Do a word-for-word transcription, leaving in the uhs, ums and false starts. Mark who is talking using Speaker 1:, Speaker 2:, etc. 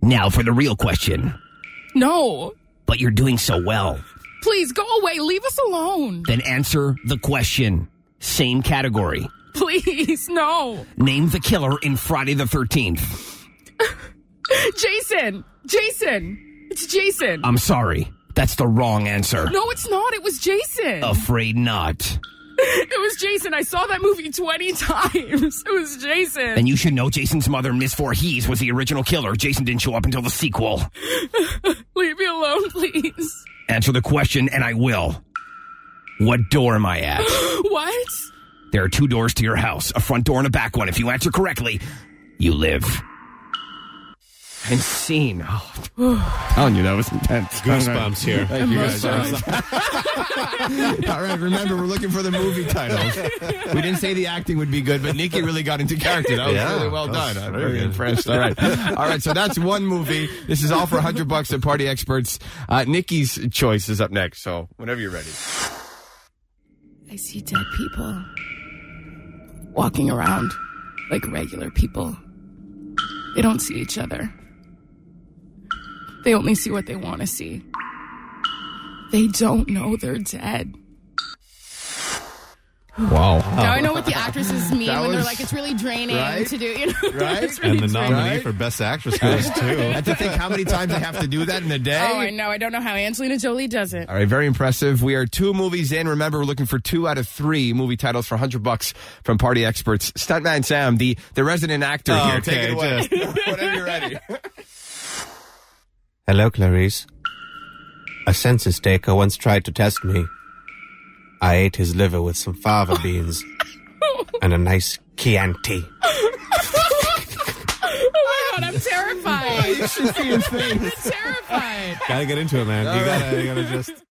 Speaker 1: Now for the real question.
Speaker 2: No.
Speaker 1: But you're doing so well.
Speaker 2: Please, go away. Leave us alone.
Speaker 1: Then answer the question. Same category.
Speaker 2: Please, no.
Speaker 1: Name the killer in Friday the thirteenth.
Speaker 2: Jason. Jason. It's Jason.
Speaker 1: I'm sorry. That's the wrong answer.
Speaker 2: No, it's not. It was Jason.
Speaker 1: Afraid not.
Speaker 2: It was Jason. I saw that movie twenty times. It was Jason.
Speaker 1: Then you should know Jason's mother, Miss Voorhees, was the original killer. Jason didn't show up until the sequel.
Speaker 2: Leave me alone, please.
Speaker 1: Answer the question, and I will. What door am I at?
Speaker 2: What?
Speaker 1: There are two doors to your house, a front door and a back one. If you answer correctly, you live. And scene. Oh, telling you, that was intense.
Speaker 3: Goosebumps here.
Speaker 4: Thank you guys. All right, remember, we're looking for the movie titles. We didn't say the acting would be good, but Nikki really got into character. That was
Speaker 3: Yeah,
Speaker 4: really well
Speaker 3: that was
Speaker 4: done. I'm
Speaker 3: very
Speaker 4: very
Speaker 3: good.
Speaker 4: impressed. All right. All right, so that's one movie. This is all for one hundred bucks at Party Experts. Uh, Nikki's choice is up next, so whenever you're ready.
Speaker 2: I see dead people walking around like regular people. They don't see each other. They only see what they want to see. They don't know they're dead.
Speaker 4: Wow.
Speaker 2: Now I know what the actresses mean
Speaker 4: That
Speaker 2: when they're
Speaker 4: was-
Speaker 2: like, it's really draining
Speaker 4: right?
Speaker 2: to do, you know?
Speaker 4: Right?
Speaker 2: It's really
Speaker 3: And the
Speaker 2: draining.
Speaker 3: nominee
Speaker 4: Right?
Speaker 3: for Best Actress goes too.
Speaker 4: And to think how many times I have to do that in a day.
Speaker 2: Oh, I know. I don't know how Angelina Jolie does it.
Speaker 4: All right, very impressive. We are two movies in. Remember, we're looking for two out of three movie titles for one hundred bucks from Party Experts. Stuntman Sam, the, the resident actor
Speaker 3: Oh,
Speaker 4: here.
Speaker 3: okay,
Speaker 4: Take it away. Whenever you're ready.
Speaker 5: Hello, Clarice. A census taker once tried to test me. I ate his liver with some fava beans and a nice Chianti.
Speaker 2: Oh my God, I'm terrified.
Speaker 4: You should see his face.
Speaker 2: I'm terrified.
Speaker 3: Gotta get into it, man. You gotta, you gotta just...